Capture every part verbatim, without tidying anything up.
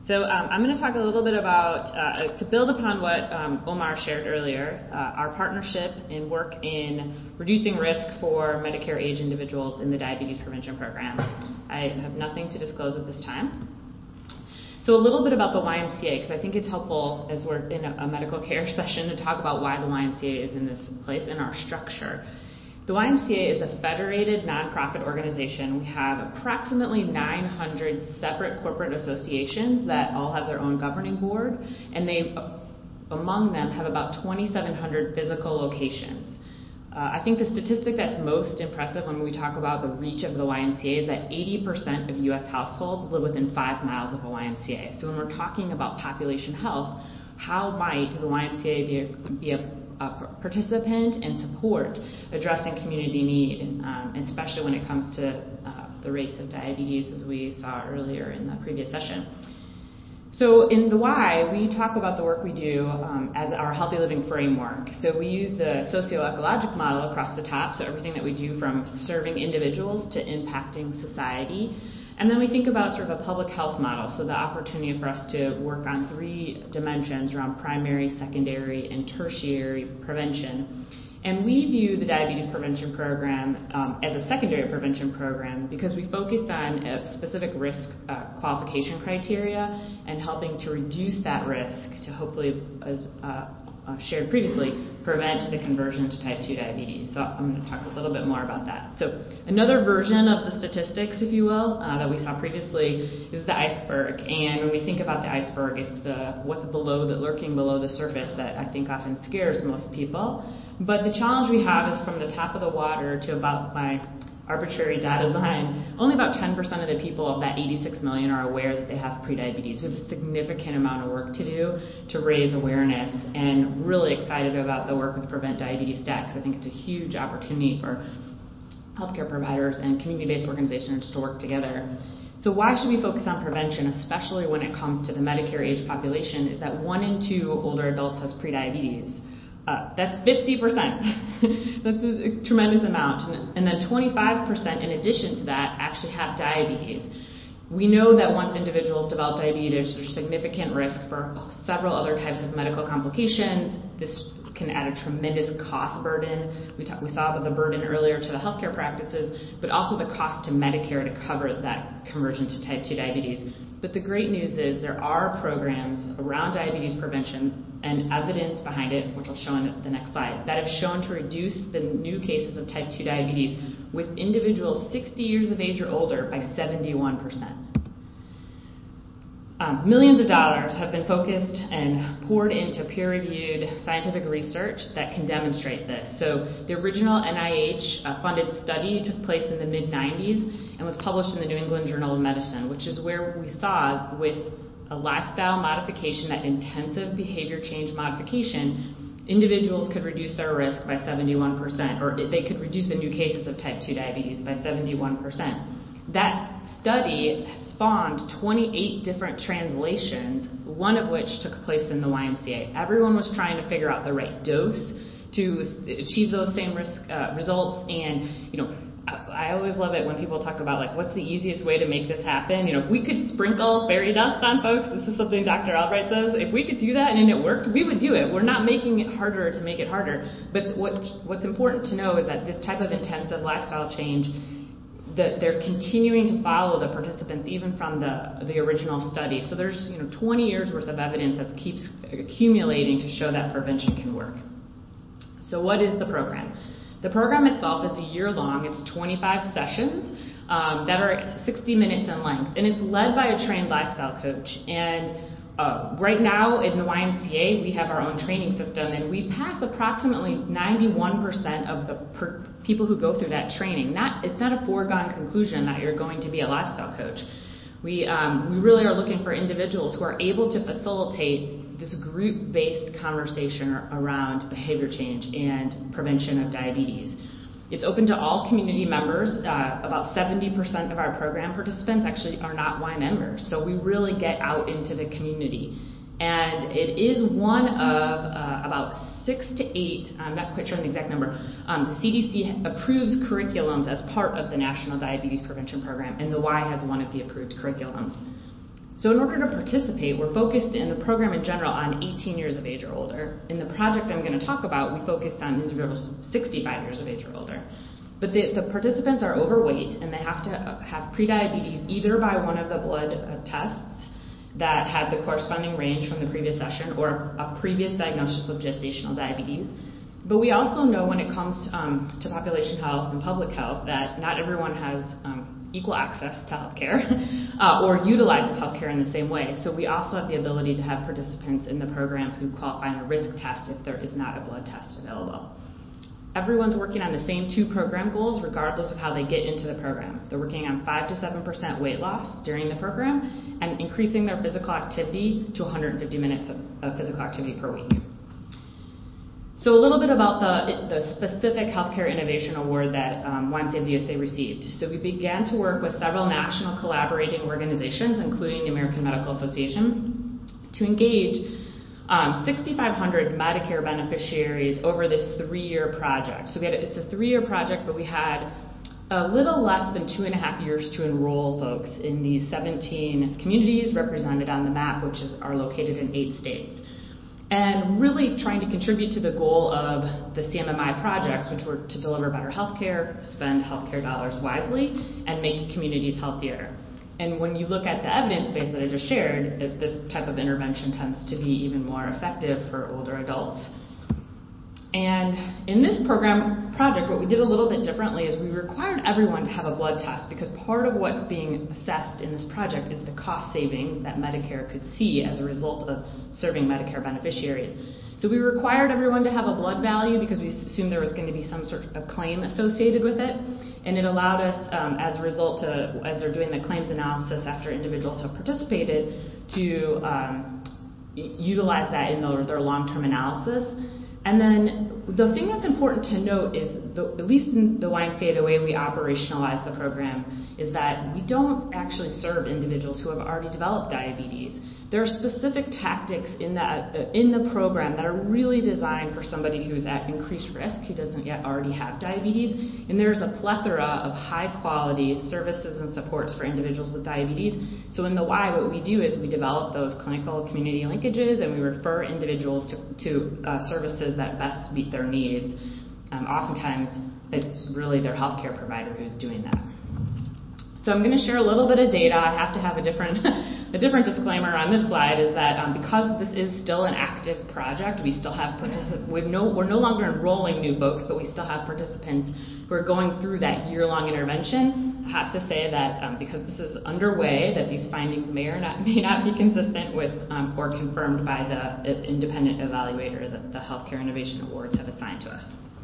So um, I'm going to talk a little bit about, uh, to build upon what um, Omar shared earlier, uh, our partnership and work in reducing risk for Medicare-age individuals in the Diabetes Prevention Program. I have nothing to disclose at this time. So a little bit about the Y M C A, because I think it's helpful as we're in a, a medical care session to talk about why the Y M C A is in this place in our structure. The Y M C A is a federated nonprofit organization. We have approximately nine hundred separate corporate associations that all have their own governing board, and they, among them, have about twenty-seven hundred physical locations. Uh, I think the statistic that's most impressive when we talk about the reach of the Y M C A is that eighty percent of U S households live within five miles of a Y M C A. So when we're talking about population health, how might the Y M C A be a, be a Uh, participant and support addressing community need, um, especially when it comes to uh, the rates of diabetes, as we saw earlier in the previous session. So in the Y, we talk about the work we do um, as our healthy living framework. So we use the socio-ecologic model across the top, so everything that we do from serving individuals to impacting society. And then we think about sort of a public health model, so the opportunity for us to work on three dimensions around primary, secondary, and tertiary prevention. And we view the diabetes prevention program um, as a secondary prevention program because we focus on a specific risk uh, qualification criteria and helping to reduce that risk to hopefully, as uh, uh, shared previously, prevent the conversion to type two diabetes. So I'm going to talk a little bit more about that. So another version of the statistics, if you will, uh, that we saw previously is the iceberg. And when we think about the iceberg, it's the what's below, the lurking below the surface that I think often scares most people. But the challenge we have is from the top of the water to about my arbitrary dotted line, only about ten percent of the people of that eighty-six million are aware that they have prediabetes. We have a significant amount of work to do to raise awareness, and really excited about the work with Prevent Diabetes Stat, because I think it's a huge opportunity for healthcare providers and community-based organizations to work together. So why should we focus on prevention, especially when it comes to the Medicare age population, is that one in two older adults has prediabetes. Uh, that's fifty percent. That's a, a tremendous amount. And, and then twenty-five percent in addition to that actually have diabetes. We know that once individuals develop diabetes, there's significant risk for several other types of medical complications. This can add a tremendous cost burden. We, talk, we saw the burden earlier to the healthcare practices, but also the cost to Medicare to cover that conversion to type two diabetes. But the great news is there are programs around diabetes prevention and evidence behind it, which I'll show in the next slide, that have shown to reduce the new cases of type two diabetes with individuals sixty years of age or older by seventy-one percent. Um, millions of dollars have been focused and poured into peer-reviewed scientific research that can demonstrate this. So the original N I H-funded uh, study took place in the mid nineties and was published in the New England Journal of Medicine, which is where we saw with a lifestyle modification, that intensive behavior change modification, individuals could reduce their risk by seventy-one percent, or they could reduce the new cases of type two diabetes by seventy-one percent. That study spawned twenty-eight different translations, one of which took place in the Y M C A. Everyone was trying to figure out the right dose to achieve those same risk uh, results, and you know, I always love it when people talk about, like, what's the easiest way to make this happen? You know, if we could sprinkle fairy dust on folks, this is something Doctor Albright says, if we could do that and it worked, we would do it. We're not making it harder to make it harder. But what what's important to know is that this type of intensive lifestyle change, that they're continuing to follow the participants even from the, the original study. So there's, you know, twenty years worth of evidence that keeps accumulating to show that prevention can work. So what is the program? The program itself is a year long. It's twenty-five sessions um, that are sixty minutes in length, and it's led by a trained lifestyle coach. And uh, right now in the Y M C A, we have our own training system, and we pass approximately ninety-one percent of the per- people who go through that training. Not, it's not a foregone conclusion that you're going to be a lifestyle coach. We um, we really are looking for individuals who are able to facilitate this group-based conversation around behavior change and prevention of diabetes. It's open to all community members. Uh, about seventy percent of our program participants actually are not Y members, so we really get out into the community. And it is one of uh, about six to eight, I'm not quite sure on the exact number, um, the C D C approves curriculums as part of the National Diabetes Prevention Program, and the Y has one of the approved curriculums. So in order to participate, we're focused in the program in general on eighteen years of age or older. In the project I'm going to talk about, we focused on individuals sixty-five years of age or older. But the, the participants are overweight, and they have to have prediabetes either by one of the blood uh, tests that had the corresponding range from the previous session or a previous diagnosis of gestational diabetes. But we also know when it comes to, um, to population health and public health that not everyone has um, equal access to healthcare uh, or utilizes healthcare in the same way. So we also have the ability to have participants in the program who qualify on a risk test if there is not a blood test available. Everyone's working on the same two program goals regardless of how they get into the program. They're working on five to seven percent weight loss during the program and increasing their physical activity to one hundred fifty minutes of, of physical activity per week. So a little bit about the, the specific Healthcare Innovation Award that um, Y M C A of the U S A received. So we began to work with several national collaborating organizations, including the American Medical Association, to engage um, sixty-five hundred Medicare beneficiaries over this three-year project. So we had, it's a three-year project, but we had a little less than two and a half years to enroll folks in these seventeen communities represented on the map, which is, are located in eight states. And really trying to contribute to the goal of the C M M I projects, which were to deliver better healthcare, spend healthcare dollars wisely, and make communities healthier. And when you look at the evidence base that I just shared, it, this type of intervention tends to be even more effective for older adults. And in this program project, what we did a little bit differently is we required everyone to have a blood test because part of what's being assessed in this project is the cost savings that Medicare could see as a result of serving Medicare beneficiaries. So we required everyone to have a blood value because we assumed there was going to be some sort of claim associated with it. And it allowed us, um, as a result, to, as they're doing the claims analysis after individuals have participated, to um, utilize that in their, their long-term analysis. And then the thing that's important to note is, the, at least in the Y M C A, the way we operationalize the program is that we don't actually serve individuals who have already developed diabetes. There are specific tactics in, that, uh, in the program that are really designed for somebody who's at increased risk, who doesn't yet already have diabetes. And there's a plethora of high-quality services and supports for individuals with diabetes. So in the Y, what we do is we develop those clinical community linkages and we refer individuals to, to uh, services that best meet their needs. Um, oftentimes, it's really their healthcare provider who's doing that. So I'm going to share a little bit of data. I have to have a different, a different disclaimer on this slide is that um, because this is still an active project, we still have participants. We've no, we're no longer enrolling new folks, but we still have participants who are going through that year-long intervention. I have to say that um, because this is underway, that these findings may or not may not be consistent with um, or confirmed by the independent evaluator that the Healthcare Innovation Awards have assigned to us.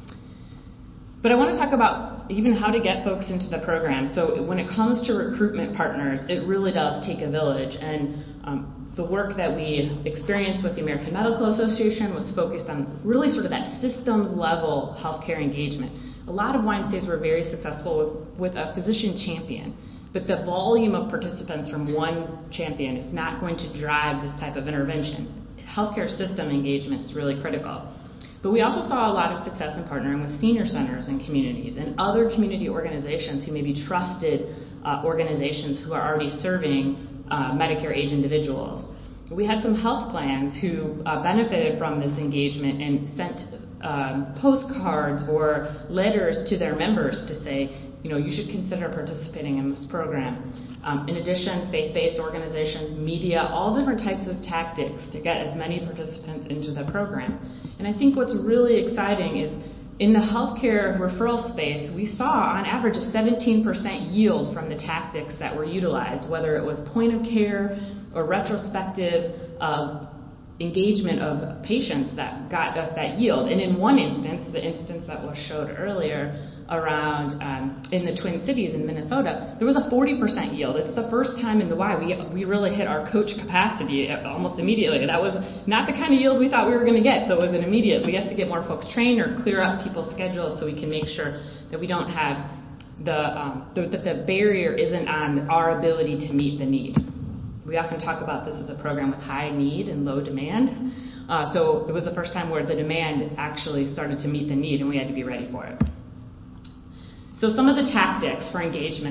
But I want to talk about even how to get folks into the program. So when it comes to recruitment partners, it really does take a village. And um, the work that we experienced with the American Medical Association was focused on really sort of that systems level healthcare engagement. A lot of Y M C As were very successful with, with a physician champion. But the volume of participants from one champion is not going to drive this type of intervention. Healthcare system engagement is really critical. But we also saw a lot of success in partnering with senior centers and communities and other community organizations who may be trusted uh, organizations who are already serving uh, Medicare age individuals. We had some health plans who uh, benefited from this engagement and sent um, postcards or letters to their members to say, you know, you should consider participating in this program. Um, in addition, faith-based organizations, media, all different types of tactics to get as many participants into the program. And I think what's really exciting is in the healthcare referral space, we saw on average a seventeen percent yield from the tactics that were utilized, whether it was point of care or retrospective uh, engagement of patients that got us that yield. And in one instance, the instance that was showed earlier, around um, in the Twin Cities in Minnesota, there was a forty percent yield. It's the first time in the Y we we really hit our coach capacity almost immediately. That was not the kind of yield we thought we were going to get, so it was an immediate. We have to get more folks trained or clear up people's schedules so we can make sure that we don't have the um, the, the, the barrier isn't on our ability to meet the need. We often talk about this as a program with high need and low demand. Uh, so it was the first time where the demand actually started to meet the need and we had to be ready for it. So some of the tactics for engagement.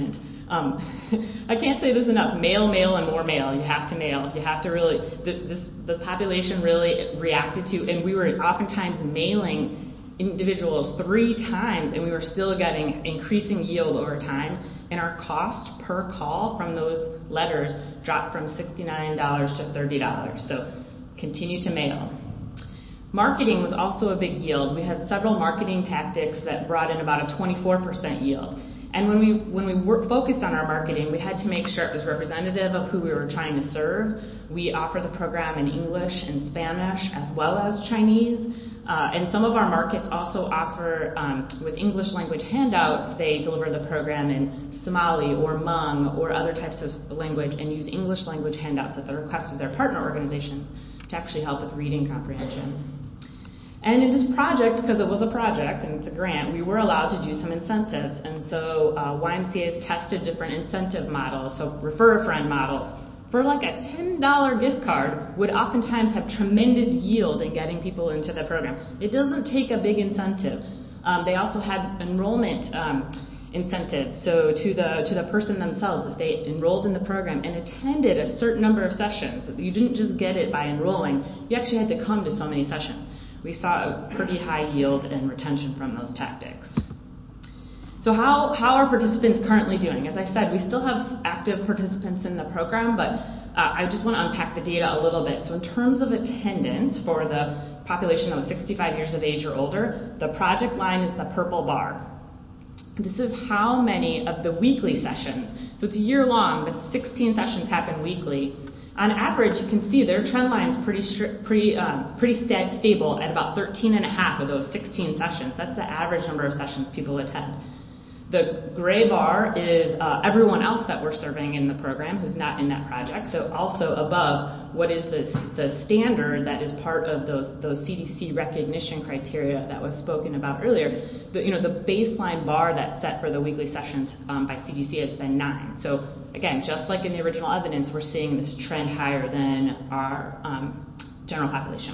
Um, I can't say this enough. Mail, mail, and more mail. You have to mail. You have to really. This the population really reacted to, and we were oftentimes mailing individuals three times, and we were still getting increasing yield over time. And our cost per call from those letters dropped from sixty-nine dollars to thirty dollars. So continue to mail. Marketing was also a big yield. We had several marketing tactics that brought in about a twenty-four percent yield. And when we when we were focused on our marketing, we had to make sure it was representative of who we were trying to serve. We offer the program in English and Spanish as well as Chinese. Uh, and some of our markets also offer, um, with English language handouts, they deliver the program in Somali or Hmong or other types of language and use English language handouts at the request of their partner organizations to actually help with reading comprehension. And in this project, because it was a project and it's a grant, we were allowed to do some incentives. And so uh, Y M C A has tested different incentive models, so refer a friend models. For like a ten dollar gift card would oftentimes have tremendous yield in getting people into the program. It doesn't take a big incentive. Um, they also had enrollment um, incentives. So to the to the person themselves, if they enrolled in the program and attended a certain number of sessions, you didn't just get it by enrolling, you actually had to come to so many sessions. We saw a pretty high yield and retention from those tactics. So how, how are participants currently doing? As I said, we still have active participants in the program, but uh, I just want to unpack the data a little bit. So in terms of attendance for the population that was sixty-five years of age or older, the project line is the purple bar. This is how many of the weekly sessions, so it's a year long, but sixteen sessions happen weekly. On average, you can see their trend line is pretty pretty uh, pretty sta- stable at about thirteen and a half of those sixteen sessions. That's the average number of sessions people attend. The gray bar is uh, everyone else that we're serving in the program who's not in that project. So also above what is the the standard that is part of those those C D C recognition criteria that was spoken about earlier. The, you know, the baseline bar that's set for the weekly sessions um, by C D C has been nine. So again, just like in the original evidence, we're seeing this trend higher than our um, general population.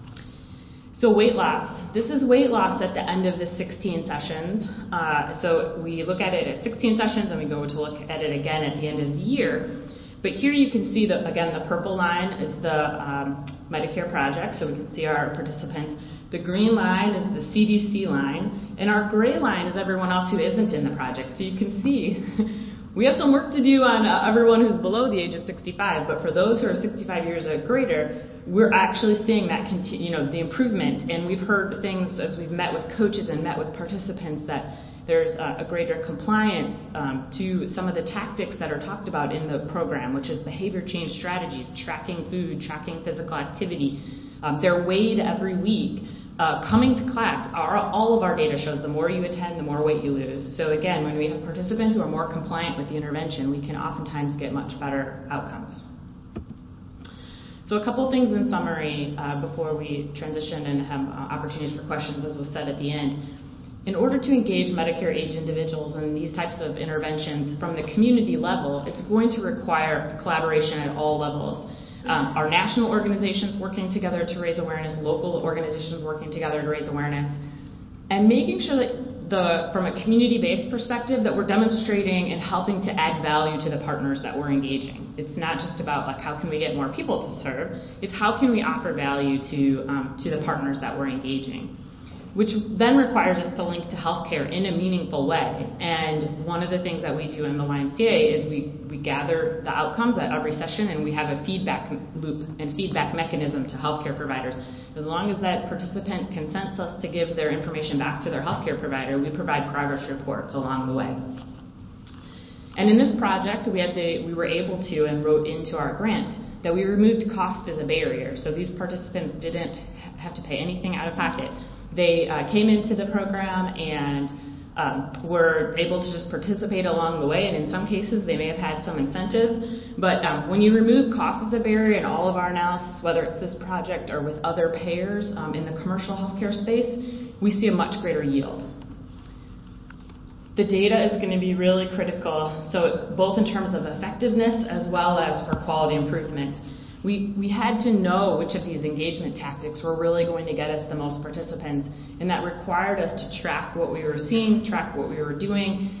So weight loss. This is weight loss at the end of the sixteen sessions. Uh, so we look at it at sixteen sessions and we go to look at it again at the end of the year. But here you can see that, again, the purple line is the um, Medicare project, so we can see our participants. The green line is the C D C line, and our gray line is everyone else who isn't in the project. So you can see we have some work to do on uh, everyone who's below the age of sixty-five, but for those who are sixty-five years or greater, we're actually seeing that continue, you know, the improvement. And we've heard things as we've met with coaches and met with participants that there's a, a greater compliance um, to some of the tactics that are talked about in the program, which is behavior change strategies, tracking food, tracking physical activity. Um, they're weighed every week. Uh, coming to class, our, all of our data shows the more you attend, the more weight you lose. So again, when we have participants who are more compliant with the intervention, we can oftentimes get much better outcomes. So a couple things in summary uh, before we transition and have uh, opportunities for questions, as was said at the end. In order to engage Medicare age individuals in these types of interventions from the community level, it's going to require collaboration at all levels. Um, our national organizations working together to raise awareness, local organizations working together to raise awareness, and making sure that the, from a community-based perspective, that we're demonstrating and helping to add value to the partners that we're engaging. It's not just about like how can we get more people to serve, it's how can we offer value to, um, to the partners that we're engaging, which then requires us to link to healthcare in a meaningful way. And one of the things that we do in the Y M C A is we, we gather the outcomes at every session, and we have a feedback loop and feedback mechanism to healthcare providers. As long as that participant consents us to give their information back to their healthcare provider, we provide progress reports along the way. And in this project, we, had the, we were able to and wrote into our grant that we removed cost as a barrier. So these participants didn't have to pay anything out of pocket. They uh, came into the program and um, were able to just participate along the way, and in some cases they may have had some incentives. But um, when you remove cost as a barrier in all of our analysis, whether it's this project or with other payers um, in the commercial healthcare space, we see a much greater yield. The data is going to be really critical, so both in terms of effectiveness as well as for quality improvement. We, we had to know which of these engagement tactics were really going to get us the most participants, and that required us to track what we were seeing, track what we were doing.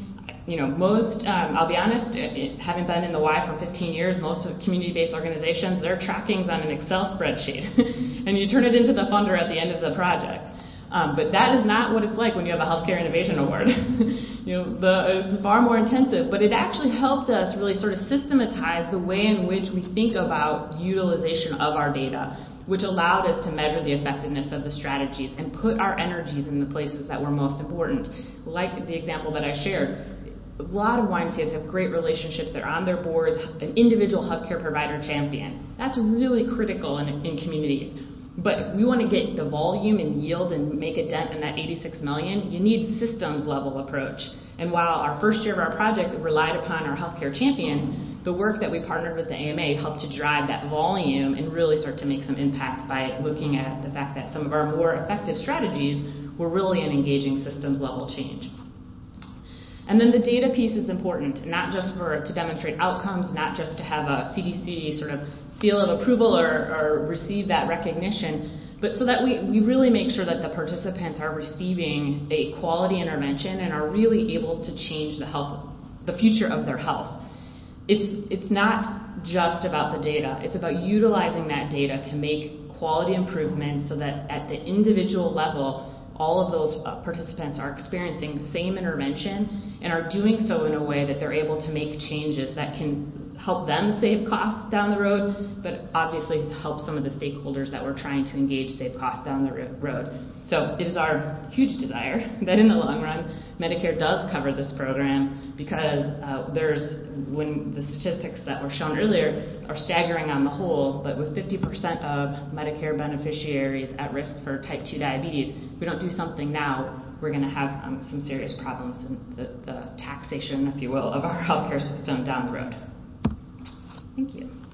you know, most, um, I'll be honest, it, it, having been in the Y for fifteen years, most of community-based organizations, their tracking's on an Excel spreadsheet. And you turn it into the funder at the end of the project. Um, but that is not what it's like when you have a Healthcare Innovation Award. you know, the, it's far more intensive, but it actually helped us really sort of systematize the way in which we think about utilization of our data, which allowed us to measure the effectiveness of the strategies and put our energies in the places that were most important. Like the example that I shared, a lot of Y M C As have great relationships. They're on their boards, an individual healthcare provider champion. That's really critical in, in communities. But if we want to get the volume and yield and make a dent in that eighty-six million, you need systems level approach. And while our first year of our project relied upon our healthcare champions, the work that we partnered with the A M A helped to drive that volume and really start to make some impact by looking at the fact that some of our more effective strategies were really an engaging systems level change. And then the data piece is important, not just for to demonstrate outcomes, not just to have a C D C sort of seal of approval or, or receive that recognition, but so that we, we really make sure that the participants are receiving a quality intervention and are really able to change the health, the future of their health. It's, it's not just about the data, it's about utilizing that data to make quality improvements so that at the individual level, all of those uh, participants are experiencing the same intervention and are doing so in a way that they're able to make changes that can help them save costs down the road, but obviously help some of the stakeholders that we're trying to engage save costs down the road. So it is our huge desire that in the long run, Medicare does cover this program because uh, there's, when the statistics that were shown earlier are staggering on the whole, but with fifty percent of Medicare beneficiaries at risk for type two diabetes, if we don't do something now, we're going to have um, some serious problems in the, the taxation, if you will, of our healthcare system down the road. Thank you.